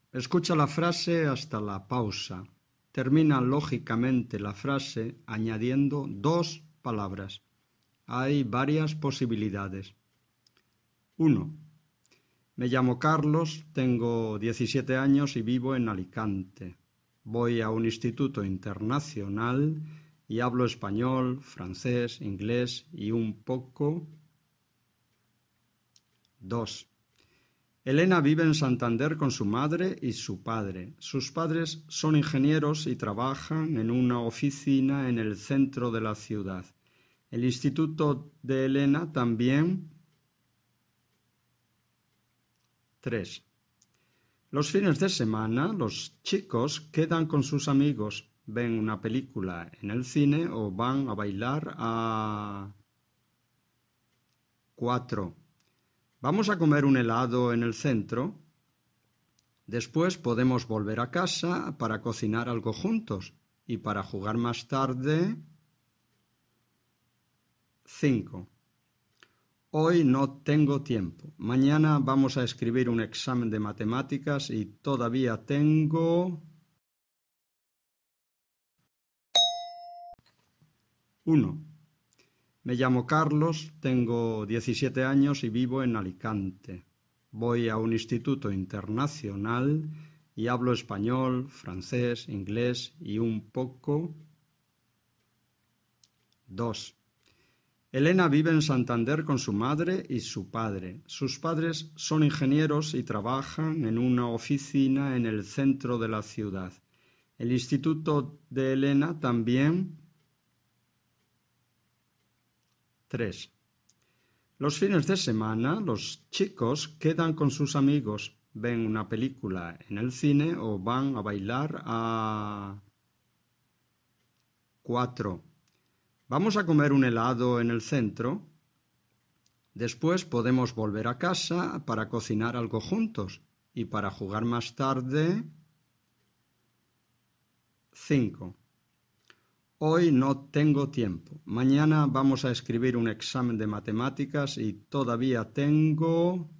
Escucha la frase hasta la pausa. Termina lógicamente la frase añadiendo dos palabras. Hay varias posibilidades. 1. Me llamo Carlos, tengo 17 años y vivo en Alicante. Voy a un instituto internacional y hablo español, francés, inglés y un poco. 2. Elena vive en Santander con su madre y su padre. Sus padres son ingenieros y trabajan en una oficina en el centro de la ciudad. El instituto de Elena también. 3. Los fines de semana los chicos quedan con sus amigos, ven una película en el cine o van a bailar a... 4. ¿Vamos a comer un helado en el centro? Después podemos volver a casa para cocinar algo juntos y para jugar más tarde. 5. Hoy no tengo tiempo. Mañana vamos a escribir un examen de matemáticas y todavía tengo... 1. Me llamo Carlos, tengo 17 años y vivo en Alicante. Voy a un instituto internacional y hablo español, francés, inglés y un poco. 2. Elena vive en Santander con su madre y su padre. Sus padres son ingenieros y trabajan en una oficina en el centro de la ciudad. El instituto de Elena también. 3. Los fines de semana los chicos quedan con sus amigos, ven una película en el cine o van a bailar a... 4. ¿Vamos a comer un helado en el centro? Después podemos volver a casa para cocinar algo juntos y para jugar más tarde. 5. Hoy no tengo tiempo. Mañana vamos a escribir un examen de matemáticas y todavía tengo...